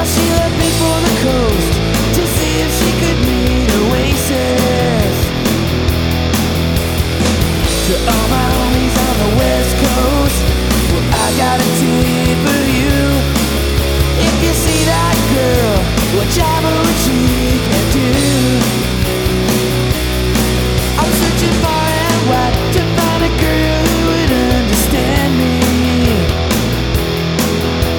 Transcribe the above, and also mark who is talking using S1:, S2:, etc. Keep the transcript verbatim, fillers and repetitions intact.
S1: she left me for the coast to see if she could